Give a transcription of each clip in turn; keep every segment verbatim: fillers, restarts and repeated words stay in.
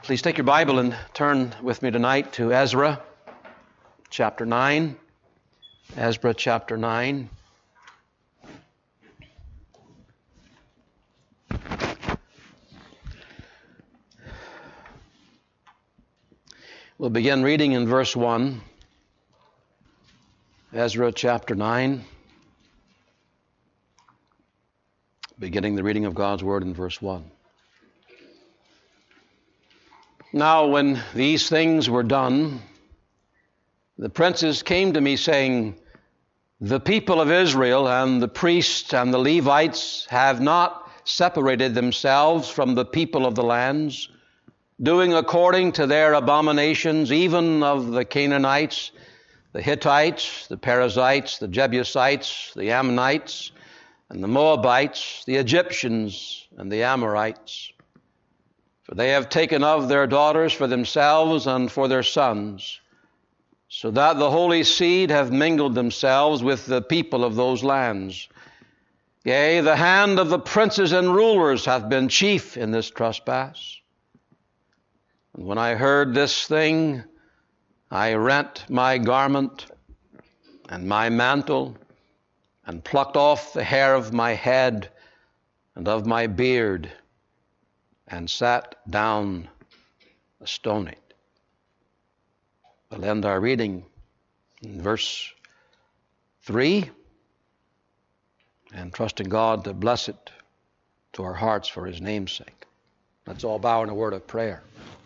Please take your Bible and turn with me tonight to Ezra chapter nine. Ezra chapter nine. We'll begin reading in verse one. Ezra chapter nine. Beginning the reading of God's Word in verse one. Now when these things were done, the princes came to me saying, The people of Israel and the priests and the Levites have not separated themselves from the people of the lands, doing according to their abominations, even of the Canaanites, the Hittites, the Perizzites, the Jebusites, the Ammonites, and the Moabites, the Egyptians, and the Amorites. For they have taken of their daughters for themselves and for their sons, so that the holy seed have mingled themselves with the people of those lands. Yea, the hand of the princes and rulers hath been chief in this trespass. And when I heard this thing, I rent my garment and my mantle, and plucked off the hair of my head and of my beard, and sat down astonied. We'll end our reading in verse three, and trusting God to bless it to our hearts for His name's sake. Let's all bow in a word of prayer.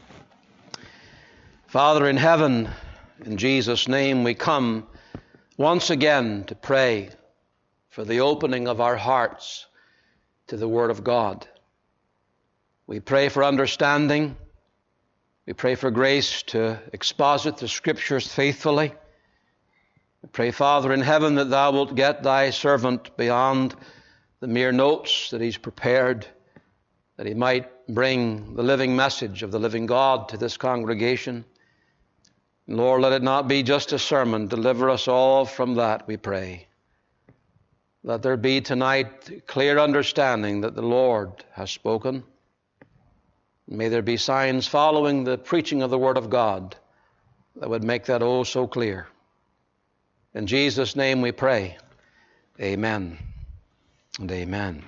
Father in heaven, in Jesus' name we come once again to pray for the opening of our hearts to the Word of God. We pray for understanding. We pray for grace to exposit the Scriptures faithfully. We pray, Father in heaven, that Thou wilt get Thy servant beyond the mere notes that he's prepared, that he might bring the living message of the living God to this congregation. Lord, let it not be just a sermon. Deliver us all from that, we pray. Let there be tonight clear understanding that the Lord has spoken. May there be signs following the preaching of the Word of God that would make that oh so clear. In Jesus' name we pray. Amen and amen.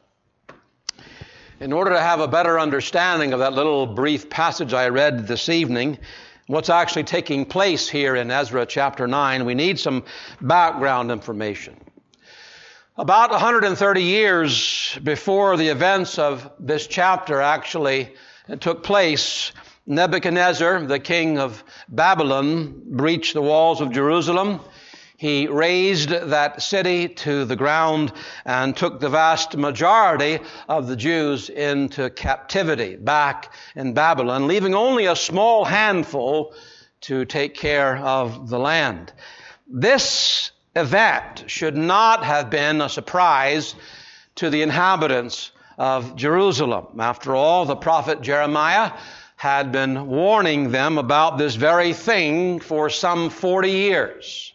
In order to have a better understanding of that little brief passage I read this evening, what's actually taking place here in Ezra chapter nine, we need some background information. About one hundred thirty years before the events of this chapter actually took place, Nebuchadnezzar, the king of Babylon, breached the walls of Jerusalem. He razed that city to the ground and took the vast majority of the Jews into captivity back in Babylon, leaving only a small handful to take care of the land. This event should not have been a surprise to the inhabitants of Jerusalem. After all, the prophet Jeremiah had been warning them about this very thing for some forty years.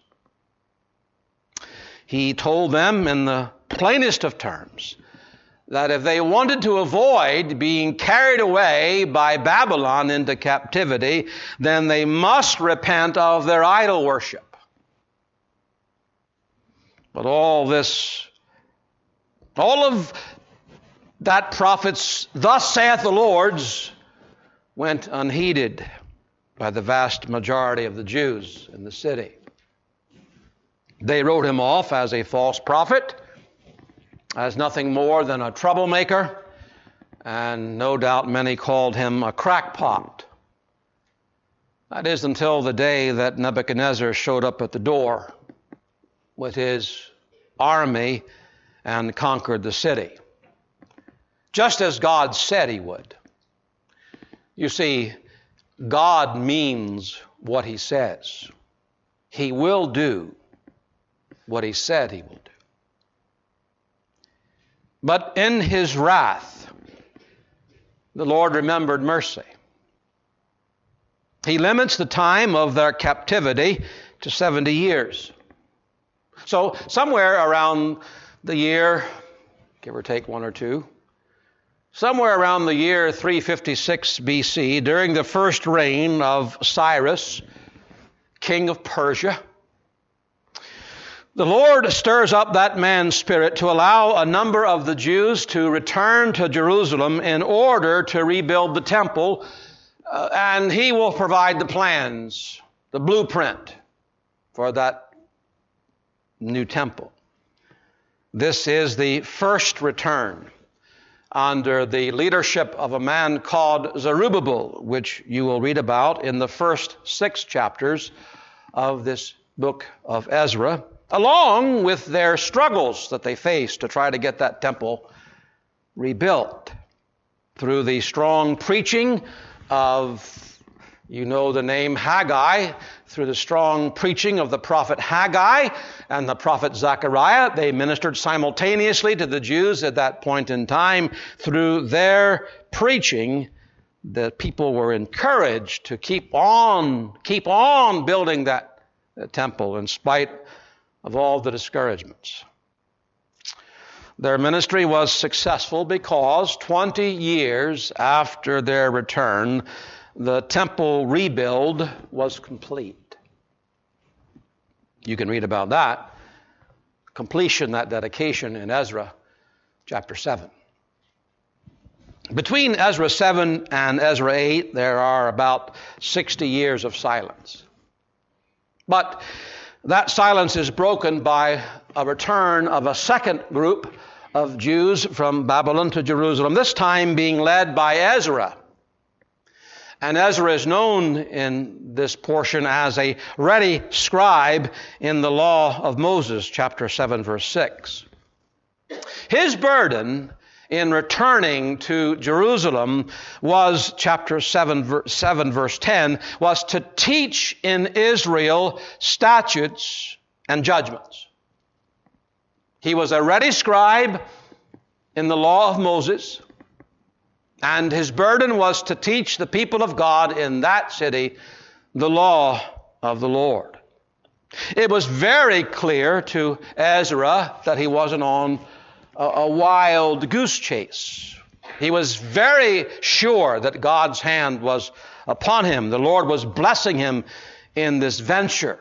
He told them in the plainest of terms that if they wanted to avoid being carried away by Babylon into captivity, then they must repent of their idol worship. But all this, all of that prophet's "Thus saith the Lord's" went unheeded by the vast majority of the Jews in the city. They wrote him off as a false prophet, as nothing more than a troublemaker, and no doubt many called him a crackpot. That is until the day that Nebuchadnezzar showed up at the door with his army and conquered the city, just as God said he would. You see, God means what he says. He will do what he said he will do. But in his wrath, the Lord remembered mercy. He limits the time of their captivity to seventy years. So somewhere around the year, give or take one or two, somewhere around the year three fifty-six B C, during the first reign of Cyrus, king of Persia, the Lord stirs up that man's spirit to allow a number of the Jews to return to Jerusalem in order to rebuild the temple, uh, and he will provide the plans, the blueprint for that new temple. This is the first return under the leadership of a man called Zerubbabel, which you will read about in the first six chapters of this book of Ezra, along with their struggles that they faced to try to get that temple rebuilt through the strong preaching of, you know the name Haggai, through the strong preaching of the prophet Haggai and the prophet Zechariah. They ministered simultaneously to the Jews at that point in time. Through their preaching, the people were encouraged to keep on, keep on building that temple in spite of all the discouragements. Their ministry was successful because twenty years after their return, the temple rebuild was complete. You can read about that completion, that dedication in Ezra chapter seven. Between Ezra seven and Ezra eight, there are about sixty years of silence. But that silence is broken by a return of a second group of Jews from Babylon to Jerusalem, this time being led by Ezra. And Ezra is known in this portion as a ready scribe in the law of Moses, chapter seven, verse six. His burden in returning to Jerusalem was, chapter seven, seven, verse ten, was to teach in Israel statutes and judgments. He was a ready scribe in the law of Moses, and his burden was to teach the people of God in that city the law of the Lord. It was very clear to Ezra that he wasn't on a, a wild goose chase. He was very sure that God's hand was upon him. The Lord was blessing him in this venture.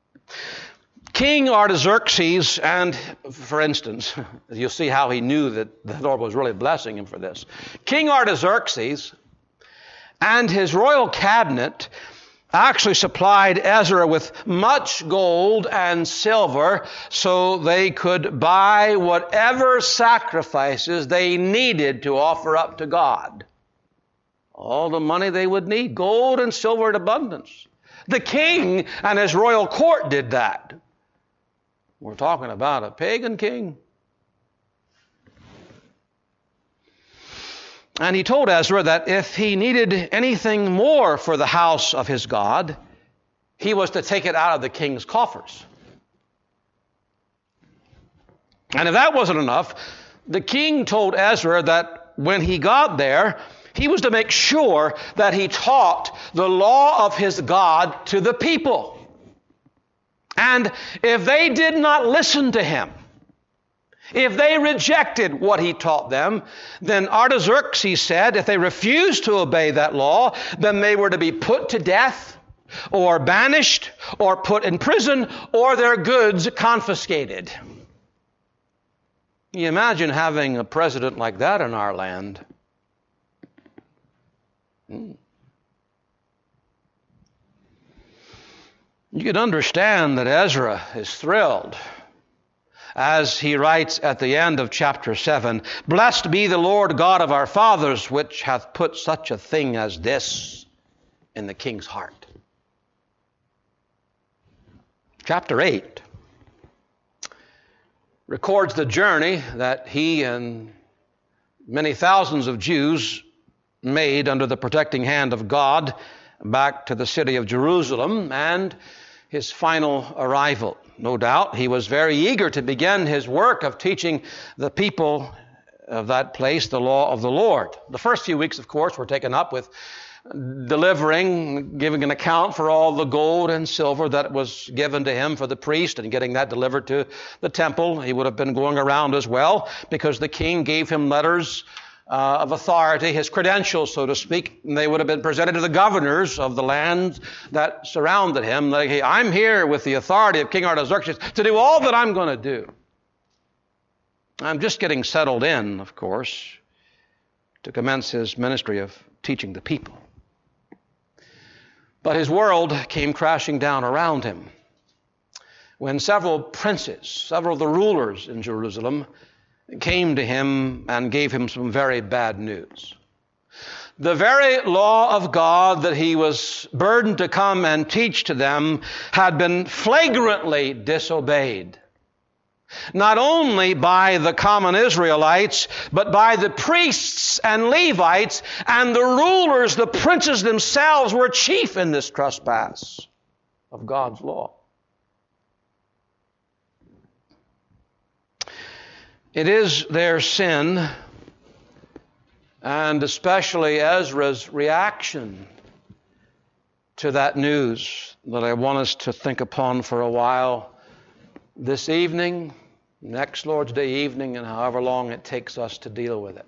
King Artaxerxes, and for instance, you'll see how he knew that the Lord was really blessing him for this. King Artaxerxes and his royal cabinet actually supplied Ezra with much gold and silver so they could buy whatever sacrifices they needed to offer up to God. All the money they would need, gold and silver in abundance. The king and his royal court did that. We're talking about a pagan king. And he told Ezra that if he needed anything more for the house of his God, he was to take it out of the king's coffers. And if that wasn't enough, the king told Ezra that when he got there, he was to make sure that he taught the law of his God to the people. And if they did not listen to him, if they rejected what he taught them, then Artaxerxes said if they refused to obey that law, then they were to be put to death or banished or put in prison or their goods confiscated. Can you imagine having a president like that in our land? Hmm. You can understand that Ezra is thrilled as he writes at the end of chapter seven, "Blessed be the Lord God of our fathers, which hath put such a thing as this in the king's heart." Chapter eight records the journey that he and many thousands of Jews made under the protecting hand of God back to the city of Jerusalem and his final arrival. No doubt he was very eager to begin his work of teaching the people of that place the law of the Lord. The first few weeks, of course, were taken up with delivering, giving an account for all the gold and silver that was given to him for the priest and getting that delivered to the temple. He would have been going around as well because the king gave him letters uh, of authority, his credentials, so to speak. And they would have been presented to the governors of the land that surrounded him. Like, hey, I'm here with the authority of King Artaxerxes to do all that I'm going to do. I'm just getting settled in, of course, to commence his ministry of teaching the people. But his world came crashing down around him when several princes, several of the rulers in Jerusalem, came to him and gave him some very bad news. The very law of God that he was burdened to come and teach to them had been flagrantly disobeyed. Not only by the common Israelites, but by the priests and Levites, and the rulers, the princes themselves were chief in this trespass of God's law. It is their sin, and especially Ezra's reaction to that news, that I want us to think upon for a while this evening, next Lord's Day evening, and however long it takes us to deal with it.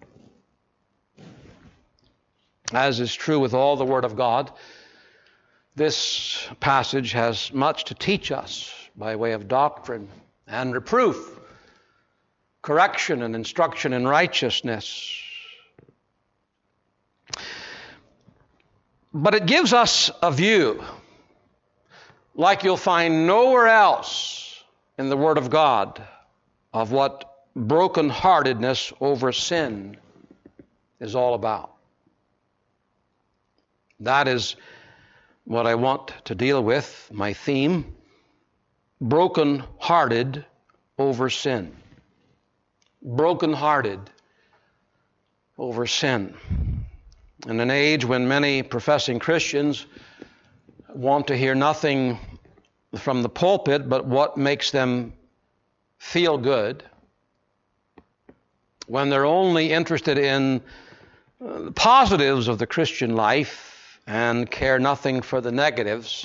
As is true with all the Word of God, this passage has much to teach us by way of doctrine and reproof, correction and instruction in righteousness. But it gives us a view like you'll find nowhere else in the Word of God of what brokenheartedness over sin is all about. That is what I want to deal with, my theme, brokenhearted over sin. Brokenhearted over sin. In an age when many professing Christians want to hear nothing from the pulpit but what makes them feel good, when they're only interested in the positives of the Christian life and care nothing for the negatives,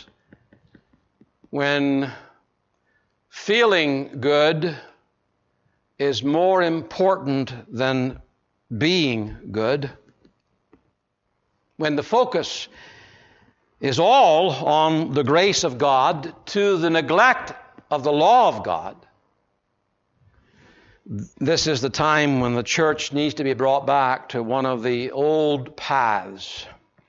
when feeling good is more important than being good, when the focus is all on the grace of God to the neglect of the law of God, this is the time when the church needs to be brought back to one of the old paths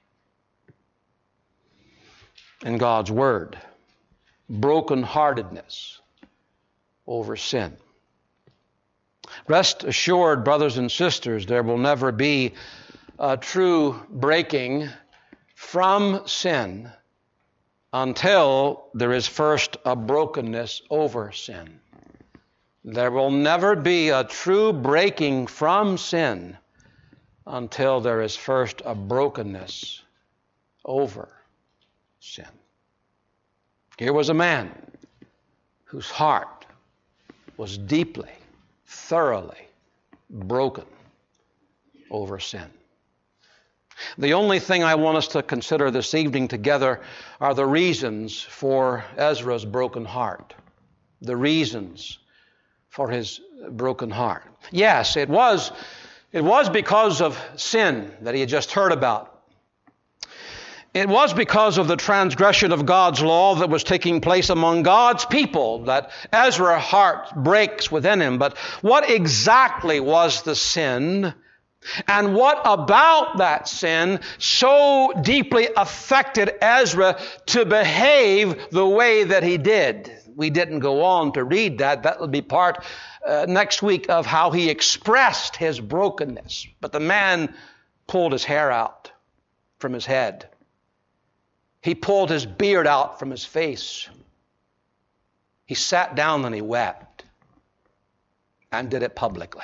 in God's Word. Brokenheartedness over sin. Rest assured, brothers and sisters, there will never be a true breaking from sin until there is first a brokenness over sin. There will never be a true breaking from sin until there is first a brokenness over sin. Here was a man whose heart was deeply, thoroughly broken over sin. The only thing I want us to consider this evening together are the reasons for Ezra's broken heart. The reasons for his broken heart. Yes, it was, it was because of sin that he had just heard about. It was because of the transgression of God's law that was taking place among God's people that Ezra's heart breaks within him. But what exactly was the sin? And what about that sin so deeply affected Ezra to behave the way that he did? We didn't go on to read that. That will be part uh, next week of how he expressed his brokenness. But the man pulled his hair out from his head. He pulled his beard out from his face. He sat down and he wept and did it publicly.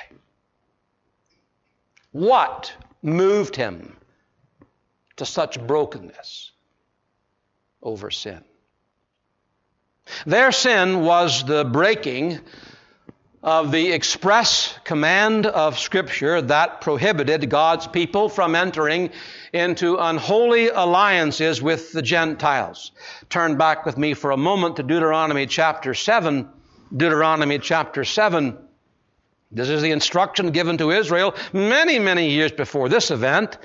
What moved him to such brokenness over sin? Their sin was the breaking of the express command of Scripture that prohibited God's people from entering into unholy alliances with the Gentiles. Turn back with me for a moment to Deuteronomy chapter seven. Deuteronomy chapter seven. This is the instruction given to Israel many, many years before this event.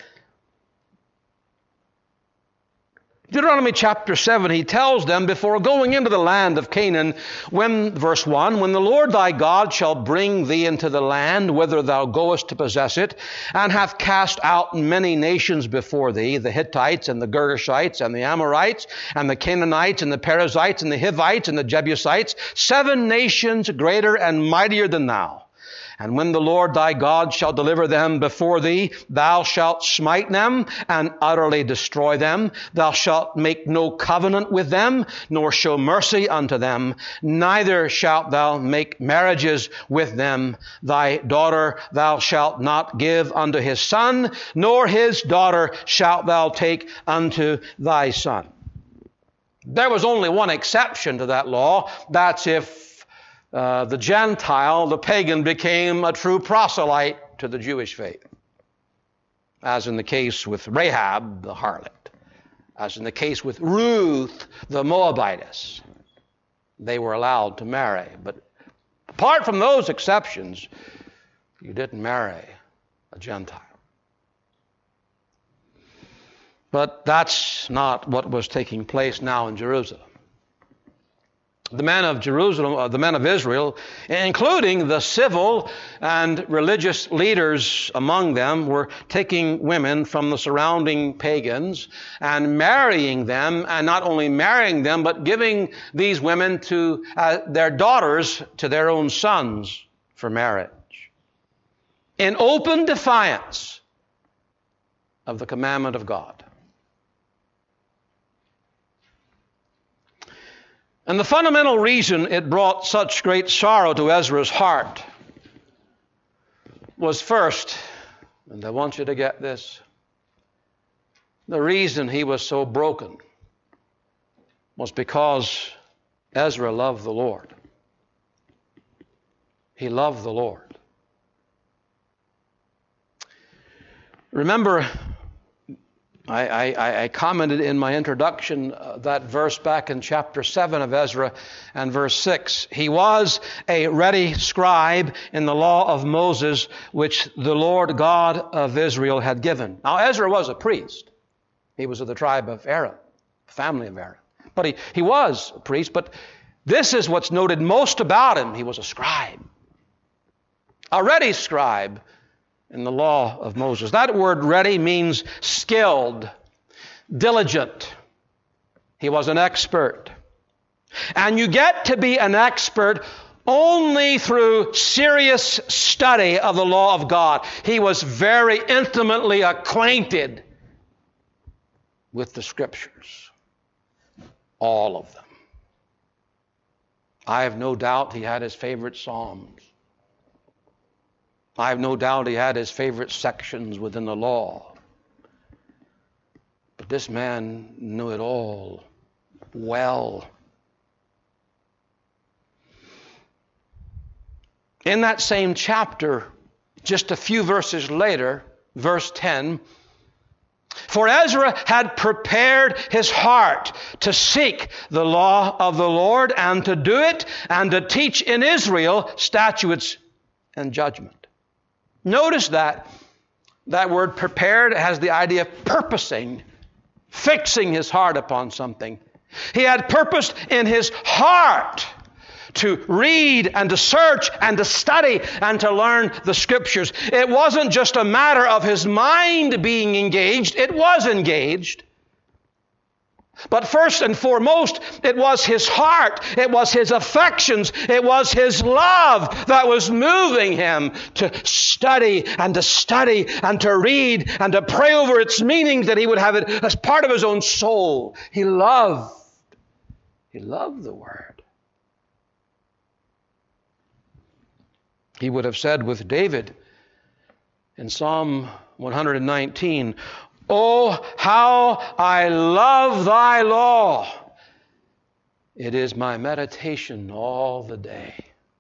Deuteronomy chapter seven, he tells them before going into the land of Canaan, when, verse one, when the Lord thy God shall bring thee into the land whither thou goest to possess it, and hath cast out many nations before thee, the Hittites and the Girgashites and the Amorites and the Canaanites and the Perizzites and the Hivites and the Jebusites, seven nations greater and mightier than thou. And when the Lord thy God shall deliver them before thee, thou shalt smite them and utterly destroy them. Thou shalt make no covenant with them, nor show mercy unto them. Neither shalt thou make marriages with them. Thy daughter thou shalt not give unto his son, nor his daughter shalt thou take unto thy son. There was only one exception to that law. That's if Uh, the Gentile, the pagan, became a true proselyte to the Jewish faith, as in the case with Rahab, the harlot, as in the case with Ruth, the Moabitess. They were allowed to marry. But apart from those exceptions, you didn't marry a Gentile. But that's not what was taking place now in Jerusalem. The men of Jerusalem, uh, the men of Israel, including the civil and religious leaders among them, were taking women from the surrounding pagans and marrying them, and not only marrying them, but giving these women to uh, their daughters to their own sons for marriage, in open defiance of the commandment of God. And the fundamental reason it brought such great sorrow to Ezra's heart was first, and I want you to get this, the reason he was so broken was because Ezra loved the Lord. He loved the Lord. Remember, I, I, I commented in my introduction uh, that verse back in chapter seven of Ezra and verse six. He was a ready scribe in the law of Moses, which the Lord God of Israel had given. Now, Ezra was a priest. He was of the tribe of Aaron, family of Aaron. But he, he was a priest, but this is what's noted most about him. He was a scribe. A ready scribe in the law of Moses. That word ready means skilled, diligent. He was an expert. And you get to be an expert only through serious study of the law of God. He was very intimately acquainted with the Scriptures. All of them. I have no doubt he had his favorite Psalms. I have no doubt he had his favorite sections within the law. But this man knew it all well. In that same chapter, just a few verses later, verse ten, for Ezra had prepared his heart to seek the law of the Lord and to do it and to teach in Israel statutes and judgment. Notice that that word prepared has the idea of purposing, fixing his heart upon something. He had purposed in his heart to read and to search and to study and to learn the Scriptures. It wasn't just a matter of his mind being engaged. It was engaged. But first and foremost, it was his heart, it was his affections, it was his love that was moving him to study and to study and to read and to pray over its meanings, that he would have it as part of his own soul. He loved, he loved the Word. He would have said with David in Psalm one nineteen, oh, how I love thy law. It is my meditation all the day.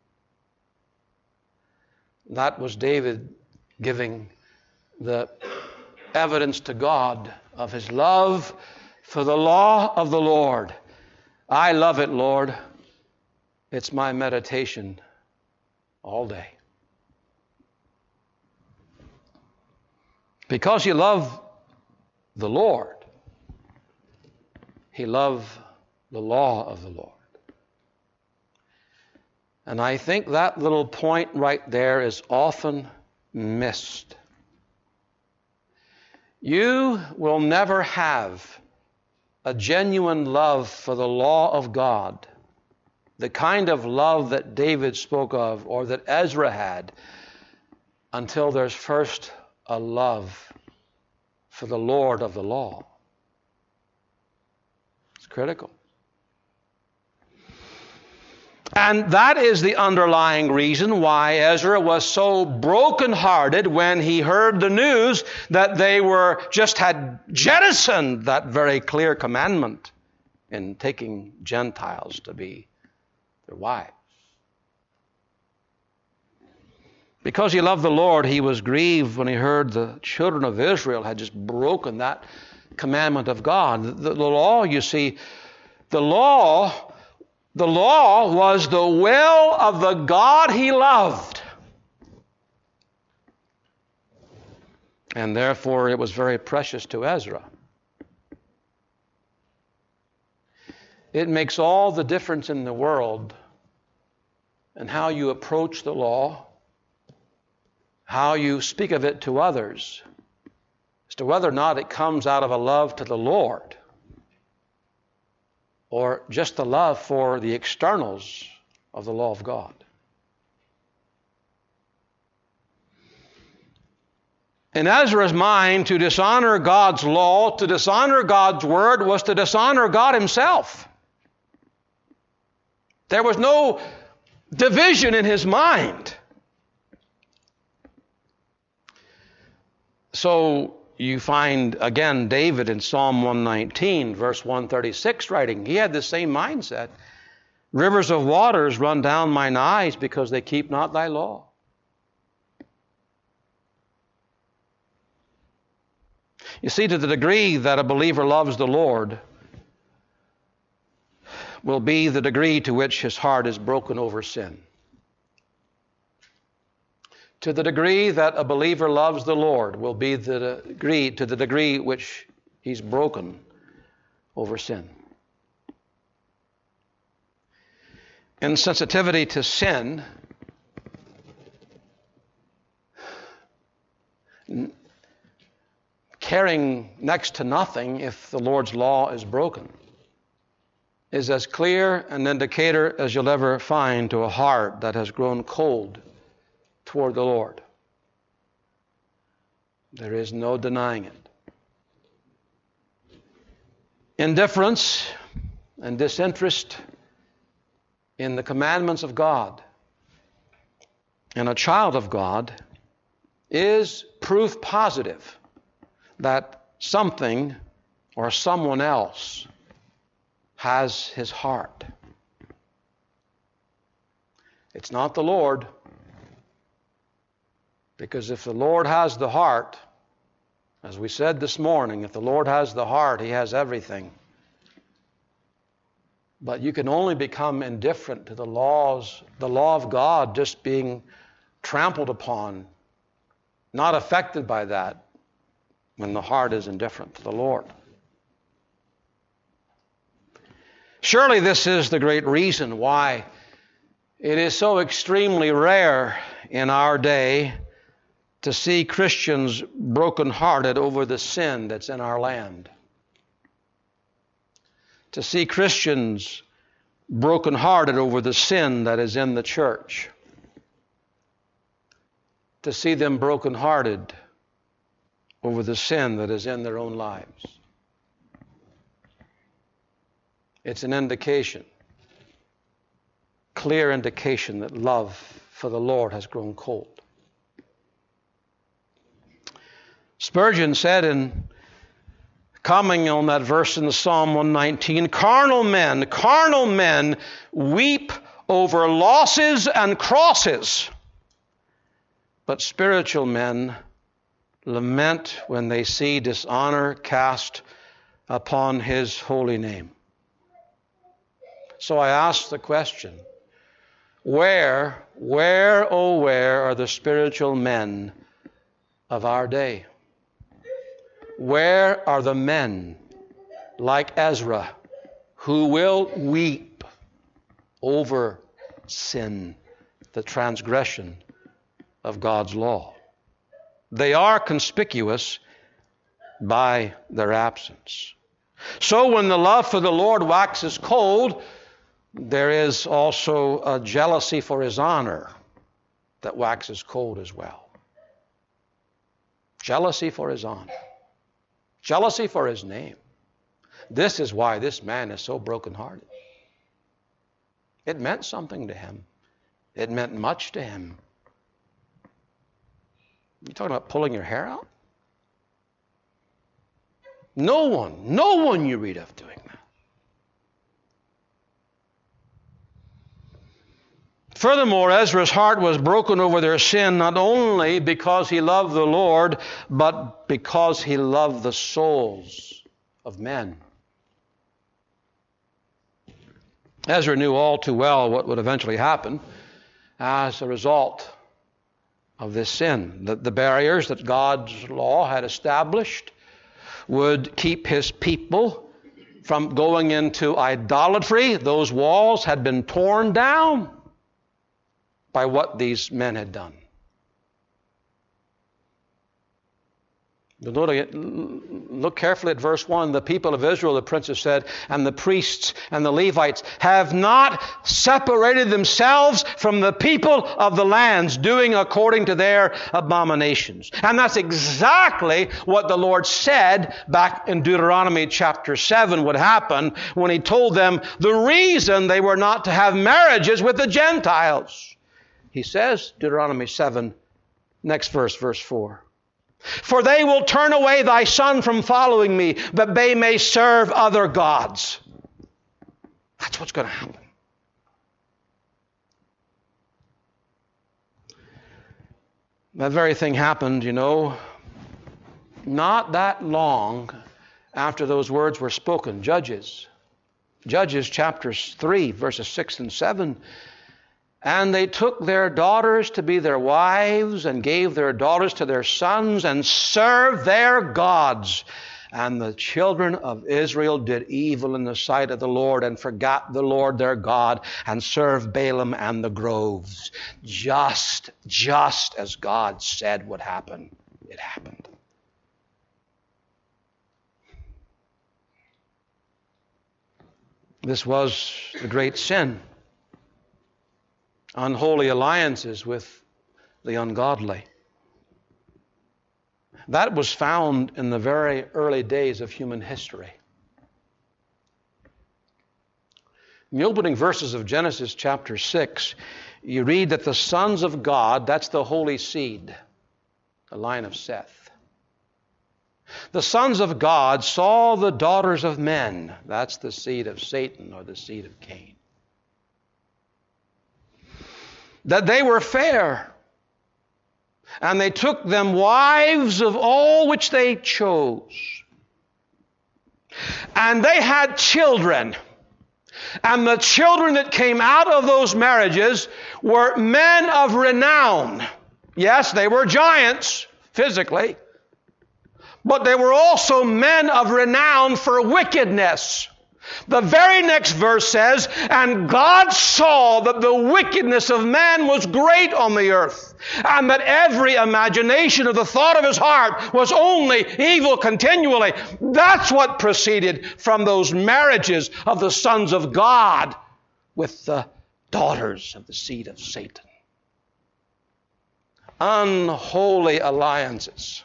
That was David giving the evidence to God of his love for the law of the Lord. I love it, Lord. It's my meditation all day. Because you love the Lord, he loved the law of the Lord. And I think that little point right there is often missed. You will never have a genuine love for the law of God, the kind of love that David spoke of or that Ezra had, until there's first a love for the Lord of the law. It's critical. And that is the underlying reason why Ezra was so brokenhearted when he heard the news that they were just had jettisoned that very clear commandment in taking Gentiles to be their wives. Because he loved the Lord, he was grieved when he heard the children of Israel had just broken that commandment of God. The, the law, you see, the law... The law was the will of the God he loved. And therefore it was very precious to Ezra. It makes all the difference in the world in how you approach the law, how you speak of it to others, as to whether or not it comes out of a love to the Lord, or just the love for the externals of the law of God. In Ezra's mind, to dishonor God's law, to dishonor God's word, was to dishonor God himself. There was no division in his mind. So you find, again, David in Psalm one nineteen, verse one thirty-six, writing, he had the same mindset. Rivers of waters run down mine eyes because they keep not thy law. You see, to the degree that a believer loves the Lord will be the degree to which his heart is broken over sin. To the degree that a believer loves the Lord will be the degree, to the degree which he's broken over sin. Insensitivity to sin caring next to nothing if the Lord's law is broken is as clear an indicator as you'll ever find to a heart that has grown cold toward the Lord. There is no denying it. Indifference and disinterest in the commandments of God in a child of God is proof positive that something or someone else has his heart. It's not the Lord. Because if the Lord has the heart, as we said this morning, if the Lord has the heart, he has everything. But you can only become indifferent to the laws, the law of God just being trampled upon, not affected by that, when the heart is indifferent to the Lord. Surely this is the great reason why it is so extremely rare in our day to see Christians brokenhearted over the sin that's in our land. To see Christians brokenhearted over the sin that is in the church. To see them brokenhearted over the sin that is in their own lives. It's an indication, clear indication that love for the Lord has grown cold. Spurgeon said in commenting on that verse in the Psalm one nineteen, carnal men, carnal men weep over losses and crosses, but spiritual men lament when they see dishonor cast upon his holy name. So I ask the question, where, where, oh where are the spiritual men of our day? Where are the men like Ezra who will weep over sin, the transgression of God's law? They are conspicuous by their absence. So when the love for the Lord waxes cold, there is also a jealousy for His honor that waxes cold as well. Jealousy for His honor. Jealousy for His name. This is why this man is so brokenhearted. It meant something to him. It meant much to him. You talking about pulling your hair out? No one, no one you read of doing that. Furthermore, Ezra's heart was broken over their sin, not only because he loved the Lord, but because he loved the souls of men. Ezra knew all too well what would eventually happen as a result of this sin. The, the barriers that God's law had established would keep His people from going into idolatry. Those walls had been torn down by what these men had done. Look carefully at verse one. The people of Israel, the princes said, and the priests and the Levites have not separated themselves from the people of the lands, doing according to their abominations. And that's exactly what the Lord said back in Deuteronomy chapter seven would happen when He told them the reason they were not to have marriages with the Gentiles. He says, Deuteronomy seven, next verse, verse four. For they will turn away thy son from following me, that they may serve other gods. That's what's going to happen. That very thing happened, you know, not that long after those words were spoken. Judges. Judges chapter three, verses six and seven. And they took their daughters to be their wives, and gave their daughters to their sons, and served their gods. And the children of Israel did evil in the sight of the Lord, and forgot the Lord their God, and served Balaam and the groves. Just, just as God said would happen, it happened. This was the great sin. Unholy alliances with the ungodly. That was found in the very early days of human history. In the opening verses of Genesis chapter six, you read that the sons of God, that's the holy seed, the line of Seth. The sons of God saw the daughters of men, that's the seed of Satan or the seed of Cain, that they were fair, and they took them wives of all which they chose. And they had children. And the children that came out of those marriages were men of renown. Yes, they were giants physically, but they were also men of renown for wickedness. The very next verse says, and God saw that the wickedness of man was great on the earth, and that every imagination of the thought of his heart was only evil continually. That's what proceeded from those marriages of the sons of God with the daughters of the seed of Satan. Unholy alliances.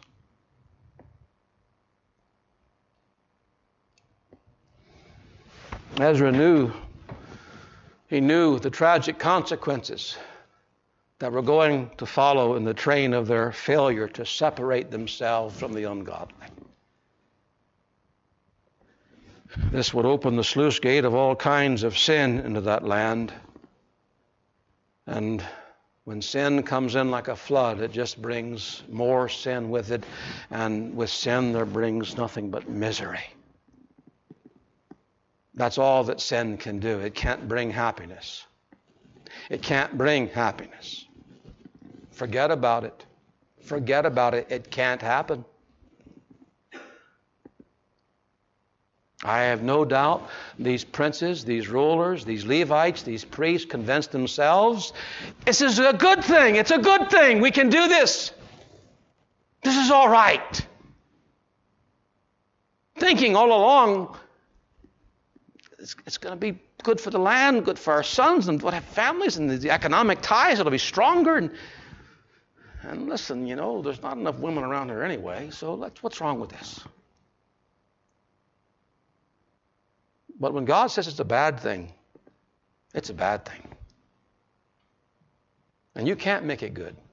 Ezra knew, he knew the tragic consequences that were going to follow in the train of their failure to separate themselves from the ungodly. This would open the sluice gate of all kinds of sin into that land. And when sin comes in like a flood, it just brings more sin with it. And with sin, there brings nothing but misery. That's all that sin can do. It can't bring happiness. It can't bring happiness. Forget about it. Forget about it. It can't happen. I have no doubt these princes, these rulers, these Levites, these priests convinced themselves, this is a good thing. It's a good thing. We can do this. This is all right. Thinking all along, it's, it's going to be good for the land, good for our sons, and what have families, and the economic ties, it'll be stronger. And, and listen, you know, there's not enough women around here anyway, so let's, what's wrong with this? But when God says it's a bad thing, it's a bad thing. And you can't make it good.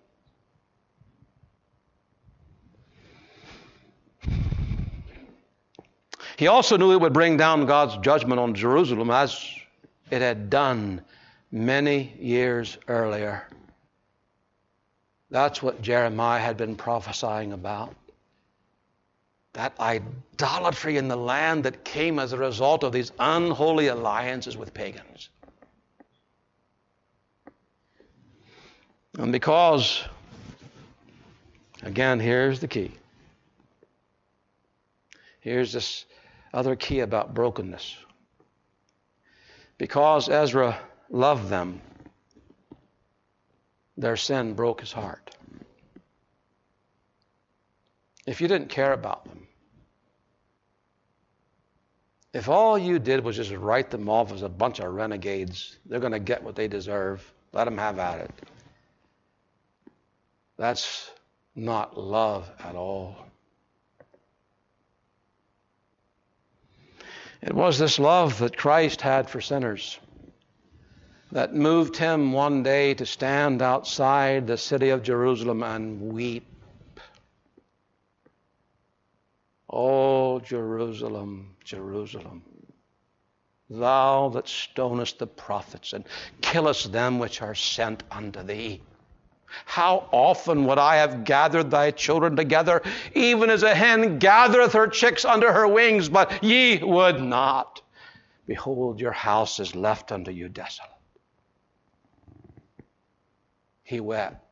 He also knew it would bring down God's judgment on Jerusalem as it had done many years earlier. That's what Jeremiah had been prophesying about. That idolatry in the land that came as a result of these unholy alliances with pagans. And because, again, here's the key. Here's this other key about brokenness. Because Ezra loved them, their sin broke his heart. If you didn't care about them, if all you did was just write them off as a bunch of renegades, they're going to get what they deserve, let them have at it. That's not love at all. It was this love that Christ had for sinners that moved him one day to stand outside the city of Jerusalem and weep. Oh, Jerusalem, Jerusalem, thou that stonest the prophets and killest them which are sent unto thee. How often would I have gathered thy children together, even as a hen gathereth her chicks under her wings, but ye would not. Behold, your house is left unto you desolate. He wept.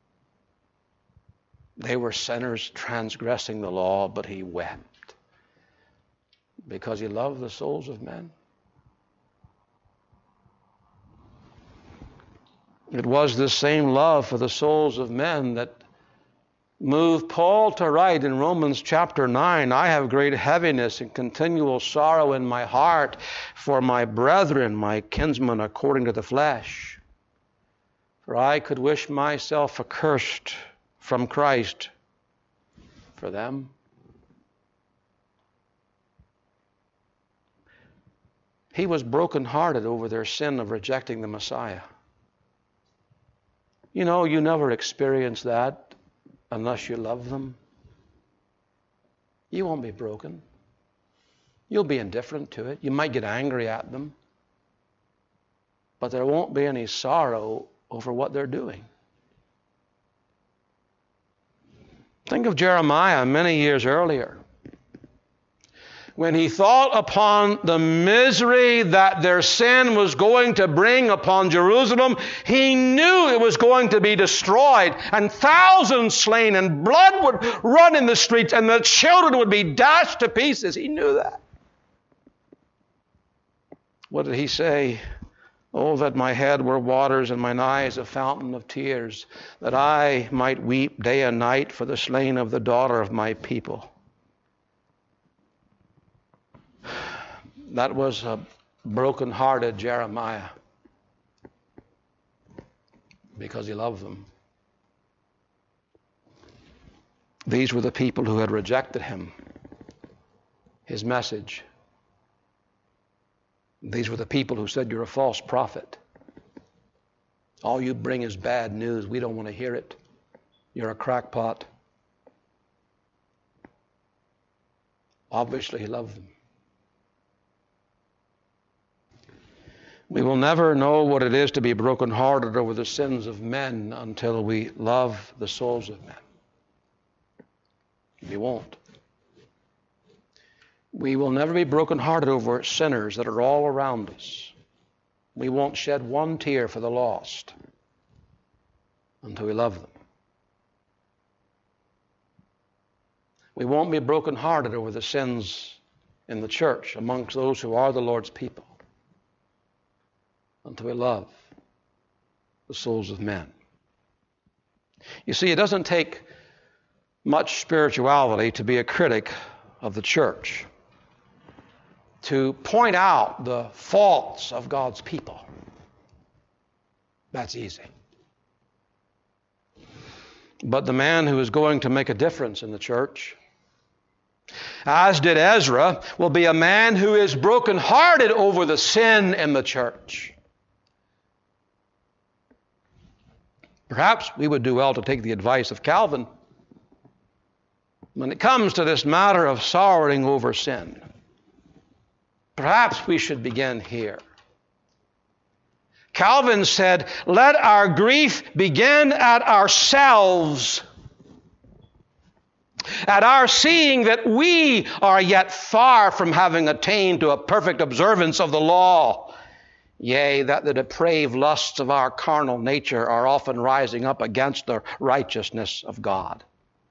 They were sinners transgressing the law, but he wept because he loved the souls of men. It was this same love for the souls of men that moved Paul to write in Romans chapter nine, I have great heaviness and continual sorrow in my heart for my brethren, my kinsmen according to the flesh. For I could wish myself accursed from Christ for them. He was brokenhearted over their sin of rejecting the Messiah. You know, you never experience that unless you love them. You won't be broken. You'll be indifferent to it. You might get angry at them. But there won't be any sorrow over what they're doing. Think of Jeremiah many years earlier. When he thought upon the misery that their sin was going to bring upon Jerusalem, he knew it was going to be destroyed, and thousands slain, and blood would run in the streets, and the children would be dashed to pieces. He knew that. What did he say? Oh, that my head were waters and mine eyes a fountain of tears, that I might weep day and night for the slain of the daughter of my people. That was a broken-hearted Jeremiah because he loved them. These were the people who had rejected him, his message. These were the people who said, you're a false prophet. All you bring is bad news. We don't want to hear it. You're a crackpot. Obviously, he loved them. We will never know what it is to be brokenhearted over the sins of men until we love the souls of men. We won't. We will never be brokenhearted over sinners that are all around us. We won't shed one tear for the lost until we love them. We won't be brokenhearted over the sins in the church, amongst those who are the Lord's people, until we love the souls of men. You see, it doesn't take much spirituality to be a critic of the church, to point out the faults of God's people. That's easy. But the man who is going to make a difference in the church, as did Ezra, will be a man who is brokenhearted over the sin in the church. Perhaps we would do well to take the advice of Calvin when it comes to this matter of sorrowing over sin. Perhaps we should begin here. Calvin said, "Let our grief begin at ourselves, at our seeing that we are yet far from having attained to a perfect observance of the law. Yea, that the depraved lusts of our carnal nature are often rising up against the righteousness of God."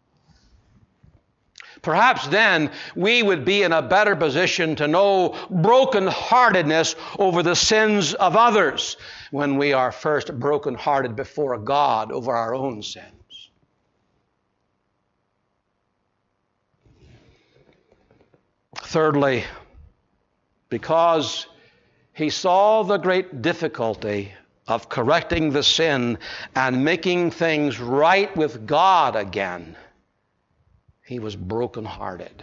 Perhaps then we would be in a better position to know brokenheartedness over the sins of others when we are first brokenhearted before God over our own sins. Thirdly, because he saw the great difficulty of correcting the sin and making things right with God again, he was brokenhearted.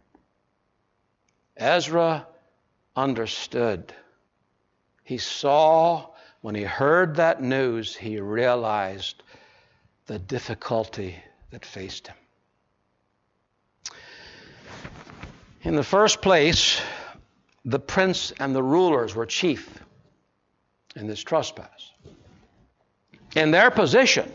Ezra understood. He saw, when he heard that news, he realized the difficulty that faced him. In the first place, the prince and the rulers were chief in this trespass. In their position,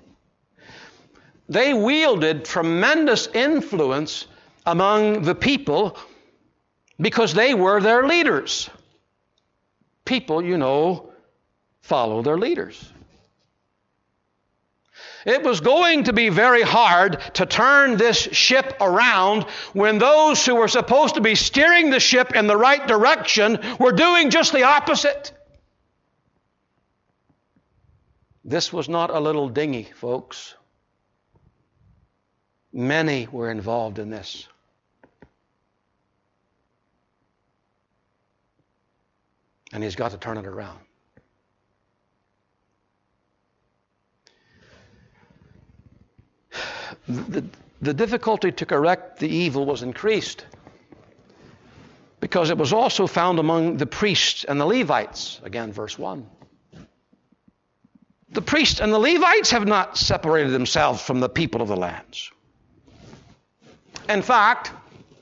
they wielded tremendous influence among the people because they were their leaders. People, you know, follow their leaders. It was going to be very hard to turn this ship around when those who were supposed to be steering the ship in the right direction were doing just the opposite. This was not a little dinghy, folks. Many were involved in this. And he's got to turn it around. The, the difficulty to correct the evil was increased because it was also found among the priests and the Levites. Again, verse one. The priests and the Levites have not separated themselves from the people of the lands. In fact,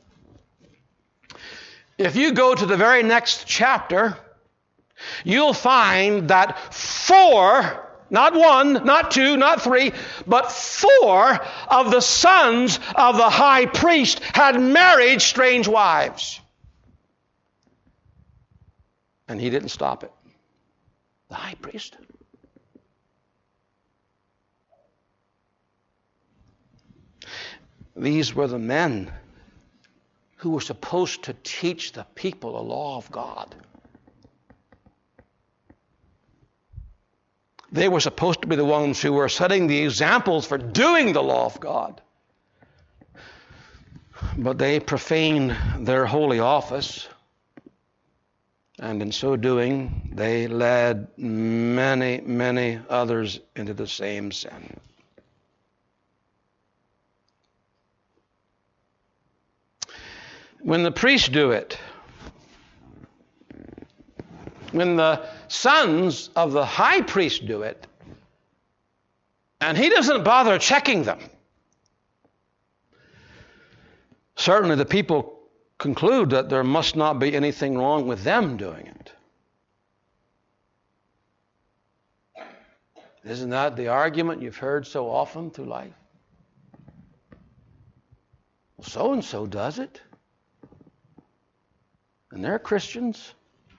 if you go to the very next chapter, you'll find that four, not one, not two, not three, but four of the sons of the high priest had married strange wives. And he didn't stop it. The high priest. These were the men who were supposed to teach the people the law of God. They were supposed to be the ones who were setting the examples for doing the law of God. But they profaned their holy office, and in so doing, they led many, many others into the same sin. When the priests do it, when the sons of the high priest do it, and he doesn't bother checking them, certainly the people conclude that there must not be anything wrong with them doing it. Isn't that the argument you've heard so often through life? Well, so-and-so does it. And they're Christians.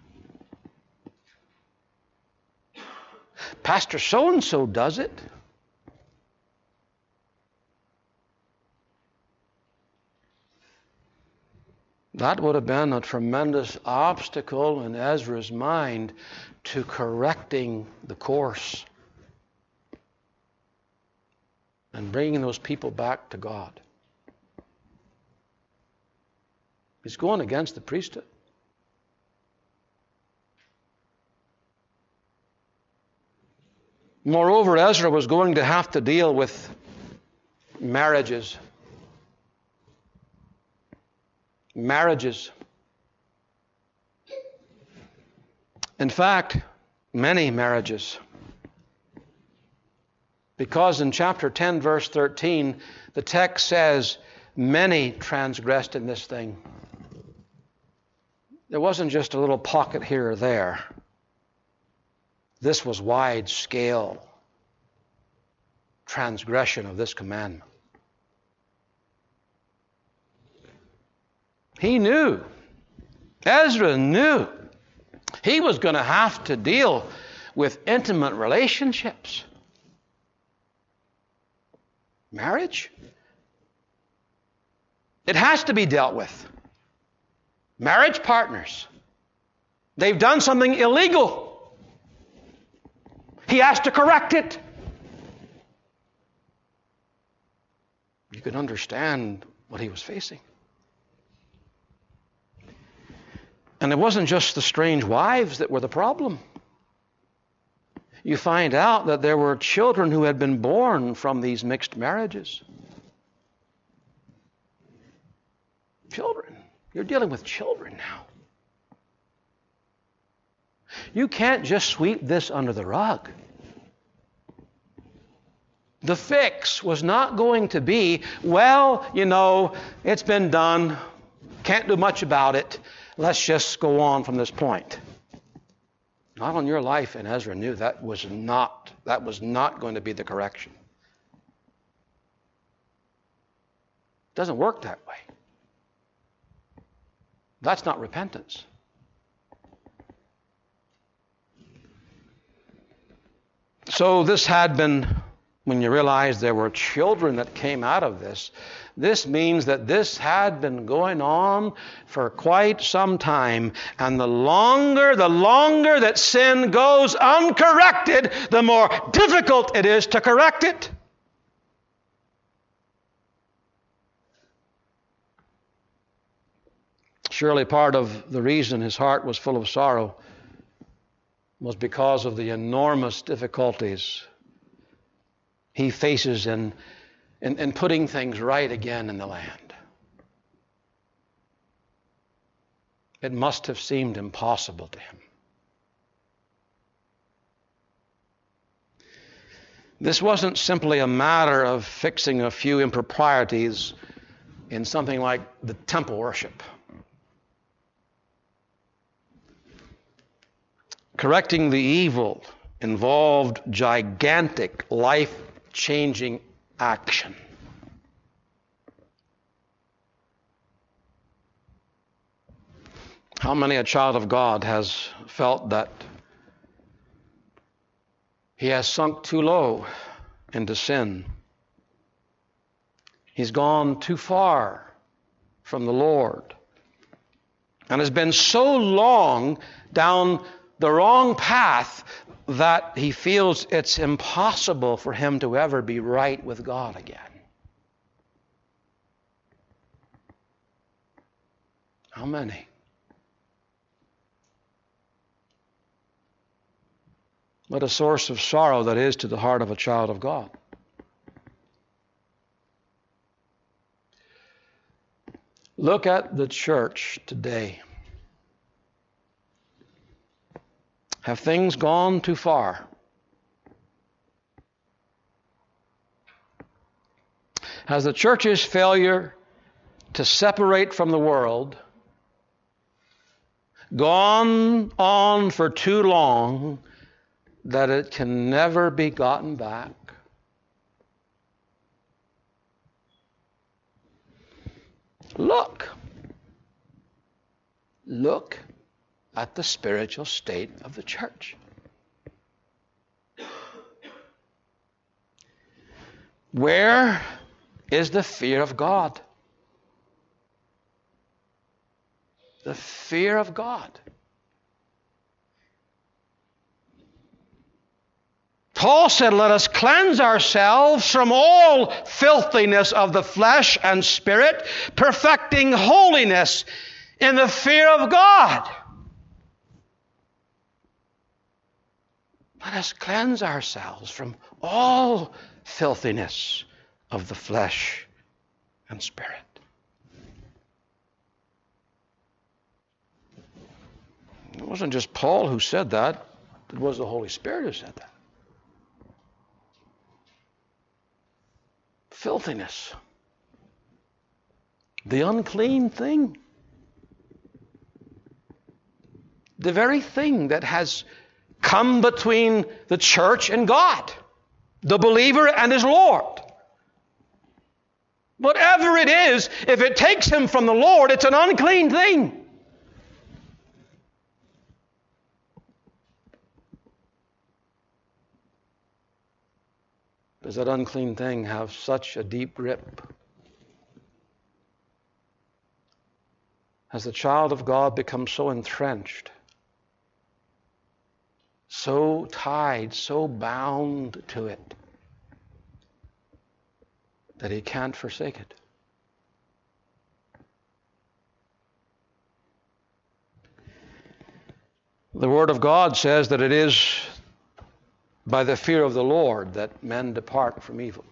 Pastor so-and-so does it. That would have been a tremendous obstacle in Ezra's mind to correcting the course and bringing those people back to God. He's going against the priesthood. Moreover, Ezra was going to have to deal with marriages. Marriages. In fact, many marriages. Because in chapter ten, verse thirteen, the text says, many transgressed in this thing. There wasn't just a little pocket here or there. This was wide-scale transgression of this commandment. He knew. Ezra knew. He was going to have to deal with intimate relationships. Marriage? It has to be dealt with. Marriage partners. They've done something illegal. He has to correct it. You can understand what he was facing. And it wasn't just the strange wives that were the problem. You find out that there were children who had been born from these mixed marriages. Children. You're dealing with children now. You can't just sweep this under the rug. The fix was not going to be, well, you know, it's been done. Can't do much about it. Let's just go on from this point. Not on your life, and Ezra knew that was not, that was not going to be the correction. It doesn't work that way. That's not repentance. So this had been, when you realize there were children that came out of this, this means that this had been going on for quite some time. And the longer, the longer that sin goes uncorrected, the more difficult it is to correct it. Surely part of the reason his heart was full of sorrow was because of the enormous difficulties he faces in, in, in putting things right again in the land. It must have seemed impossible to him. This wasn't simply a matter of fixing a few improprieties in something like the temple worship. Correcting the evil involved gigantic, life-changing action. How many a child of God has felt that he has sunk too low into sin? He's gone too far from the Lord and has been so long down the wrong path that he feels it's impossible for him to ever be right with God again. How many? What a source of sorrow that is to the heart of a child of God. Look at the church today. Have things gone too far? Has the church's failure to separate from the world gone on for too long that it can never be gotten back? Look. Look at the spiritual state of the church. Where is the fear of God? The fear of God. Paul said, let us cleanse ourselves from all filthiness of the flesh and spirit, perfecting holiness in the fear of God. Let us cleanse ourselves from all filthiness of the flesh and spirit. It wasn't just Paul who said that. It was the Holy Spirit who said that. Filthiness. The unclean thing. The very thing that has come between the church and God, the believer and his Lord. Whatever it is, if it takes him from the Lord, it's an unclean thing. Does that unclean thing have such a deep grip? Has the child of God become so entrenched, so tied, so bound to it, that he can't forsake it? The Word of God says that it is by the fear of the Lord that men depart from evil.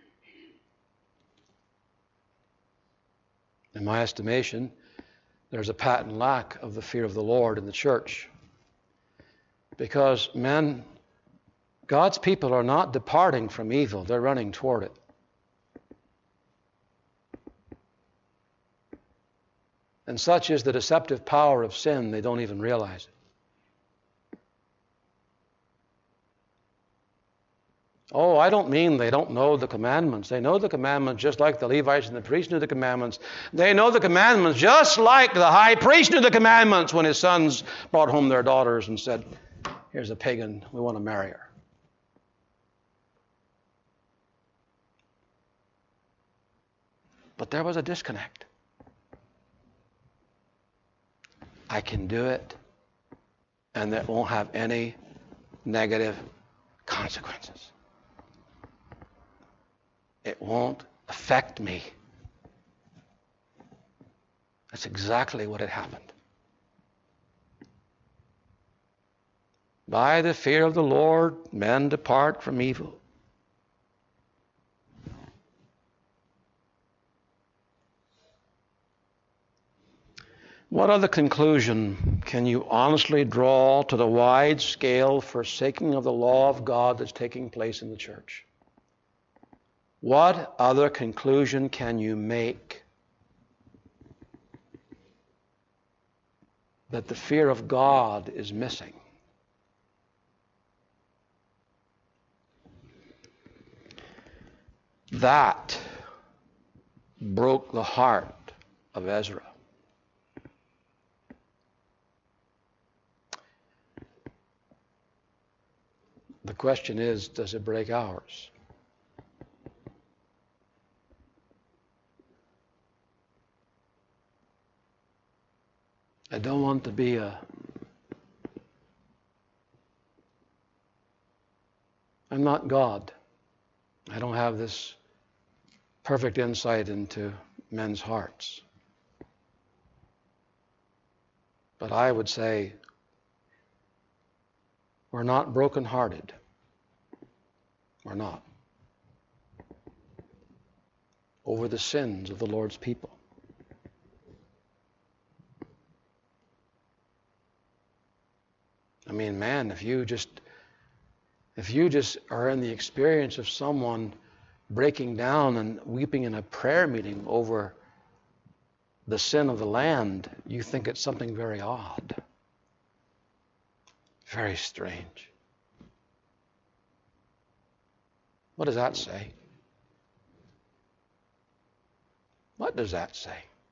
In my estimation, there's a patent lack of the fear of the Lord in the church. Because men, God's people are not departing from evil, they're running toward it. And such is the deceptive power of sin, they don't even realize it. Oh, I don't mean they don't know the commandments. They know the commandments just like the Levites and the priests knew the commandments. They know the commandments just like the high priest knew the commandments when his sons brought home their daughters and said, here's a pagan, we want to marry her. But there was a disconnect. I can do it, and it won't have any negative consequences. It won't affect me. That's exactly what had happened. By the fear of the Lord, men depart from evil. What other conclusion can you honestly draw to the wide-scale forsaking of the law of God that's taking place in the church? What other conclusion can you make that the fear of God is missing? That broke the heart of Ezra. The question is, does it break ours? I don't want to be a... I'm not God. I don't have this perfect insight into men's hearts. But I would say we're not brokenhearted. We're not. Over the sins of the Lord's people. I mean, man, if you just if you just are in the experience of someone breaking down and weeping in a prayer meeting over the sin of the land, you think it's something very odd. Very strange. What does that say? What does that say?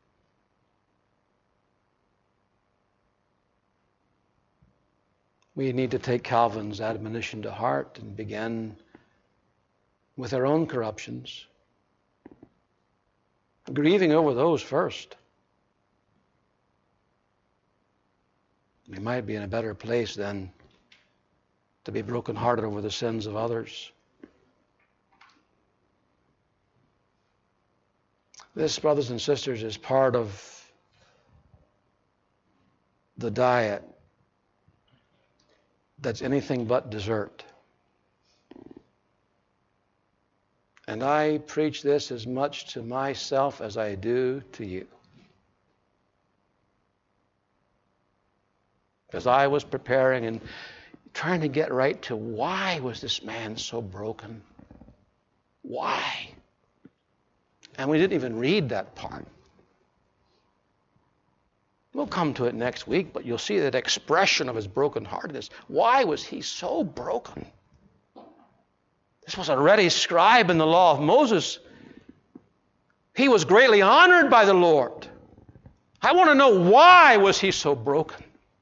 We need to take Calvin's admonition to heart and begin with our own corruptions, grieving over those first. we might be in a better place than to be brokenhearted over the sins of others. This, brothers and sisters, is part of the diet that's anything but dessert. And I preach this as much to myself as I do to you. As I was preparing and trying to get right to why was this man so broken? Why? And we didn't even read that part. We'll come to it next week, but you'll see that expression of his brokenheartedness. Why was he so broken? This was a ready scribe in the law of Moses. He was greatly honored by the Lord. I want to know, why was he so broken?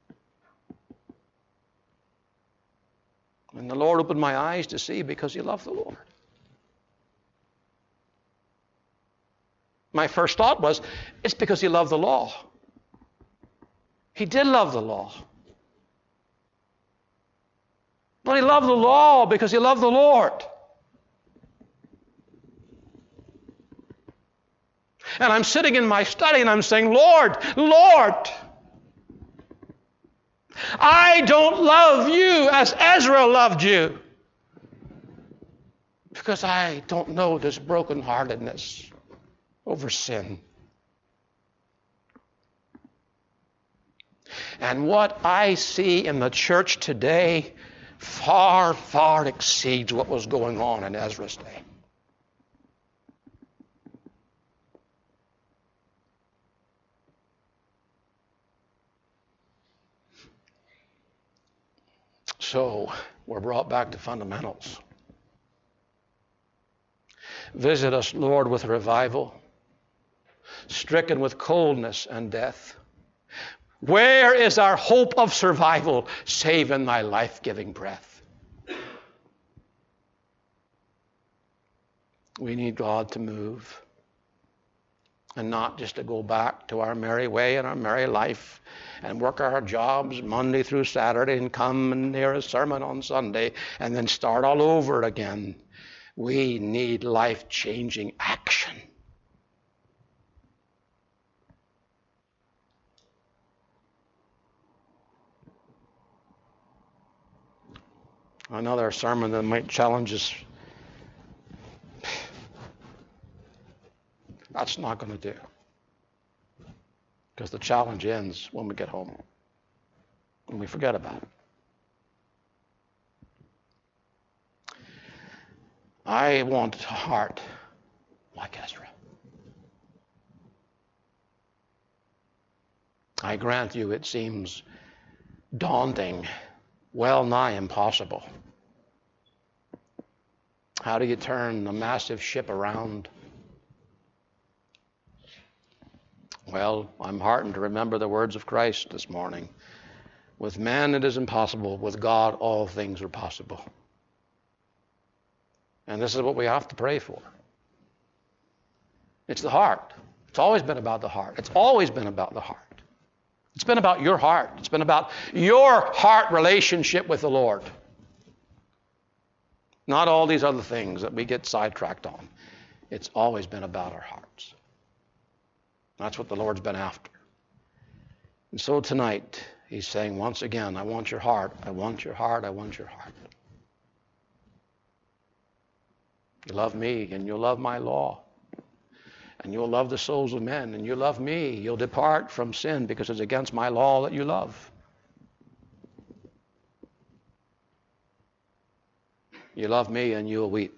And the Lord opened my eyes to see, because he loved the Lord. My first thought was, it's because he loved the law. He did love the law. But he loved the law because he loved the Lord. And I'm sitting in my study and I'm saying, Lord, Lord, I don't love you as Ezra loved you, because I don't know this brokenheartedness over sin. And what I see in the church today far, far exceeds what was going on in Ezra's day. So, we're brought back to fundamentals. Visit us, Lord, with revival, stricken with coldness and death. Where is our hope of survival, save in thy life-giving breath? We need God to move, and not just to go back to our merry way and our merry life and work our jobs Monday through Saturday and come and hear a sermon on Sunday and then start all over again. We need life-changing action. Another sermon that might challenge us. That's not going to do. Because the challenge ends when we get home. When we forget about it. I want a heart like Ezra. I grant you it seems daunting, well nigh impossible. How do you turn a massive ship around? Well, I'm heartened to remember the words of Christ this morning. With man it is impossible, with God all things are possible. And this is what we have to pray for. It's the heart. It's always been about the heart. It's always been about the heart. It's been about your heart. It's been about your heart relationship with the Lord. Not all these other things that we get sidetracked on. It's always been about our hearts. That's what the Lord's been after. And so tonight, he's saying once again, I want your heart, I want your heart, I want your heart. You love me, and you'll love my law. And you'll love the souls of men, and you love me. You'll depart from sin because it's against my law that you love. You love me, and you'll weep.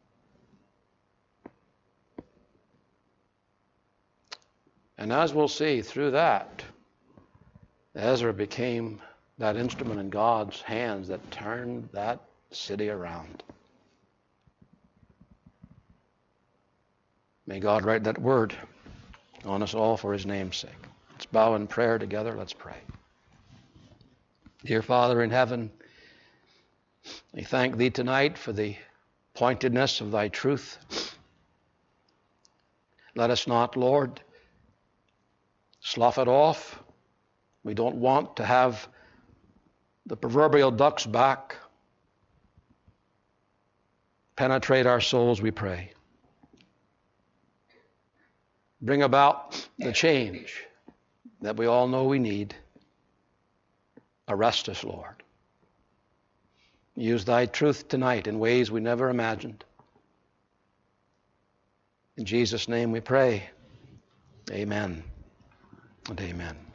And as we'll see through that, Ezra became that instrument in God's hands that turned that city around. May God write that word on us all for his name's sake. Let's bow in prayer together. Let's pray. Dear Father in heaven, we thank thee tonight for the pointedness of thy truth. Let us not, Lord, slough it off. We don't want to have the proverbial duck's back. Penetrate our souls, we pray. Bring about the change that we all know we need. Arrest us, Lord. Use thy truth tonight in ways we never imagined. In Jesus' name we pray. Amen and amen.